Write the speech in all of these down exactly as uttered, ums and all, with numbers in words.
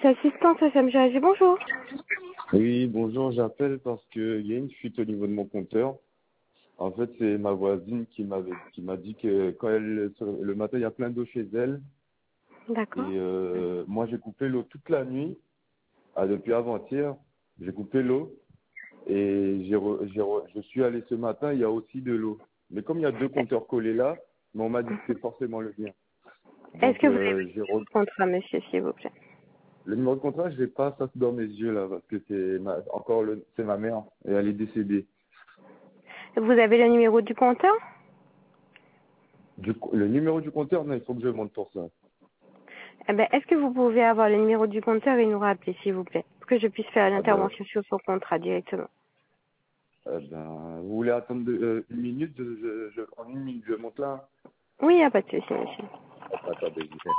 assistante F M G. Bonjour. Oui, bonjour, j'appelle parce qu'il y a une fuite au niveau de mon compteur. En fait, c'est ma voisine qui m'avait qui m'a dit que quand elle le matin, il y a plein d'eau chez elle. Et D'accord. euh, moi, j'ai coupé l'eau toute la nuit. Ah, depuis avant-hier, j'ai coupé l'eau. Et j'ai re- j'ai re- je suis allé ce matin, il y a aussi de l'eau. Mais comme il y a deux compteurs collés là, mais on m'a dit que c'est forcément le mien. Est-ce Donc, que vous avez euh, j'ai re- le contrat, monsieur, s'il vous plaît? le numéro de contrat, je l'ai pas ça dans mes yeux là, parce que c'est ma... encore le... c'est ma mère et elle est décédée. Vous avez le numéro du compteur? Du, le numéro du compteur, non, il faut que je monte pour ça. Eh ben, est-ce que vous pouvez avoir le numéro du compteur et nous rappeler, s'il vous plaît, pour que je puisse faire Ah ben, l'intervention sur son contrat directement? ah ben, vous voulez attendre de- euh, une minute, je, je, je- en une minute, je monte là. Oui, il n'y a pas de souci, monsieur. Attendez, je vais.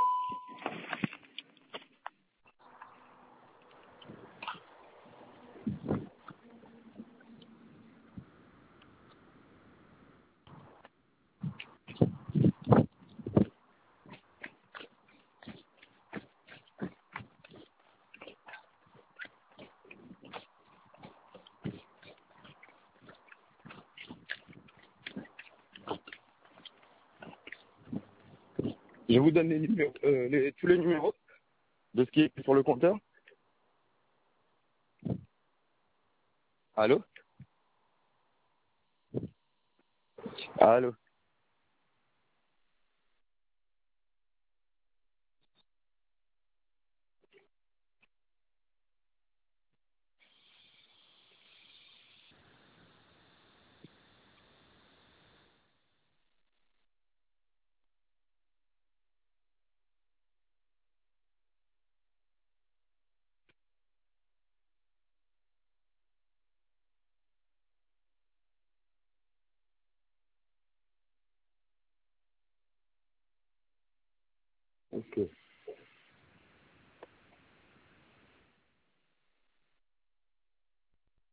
Je vous donne les numéros, euh, les, tous les numéros de ce qui est sur le compteur. Allô? Allô? Ok.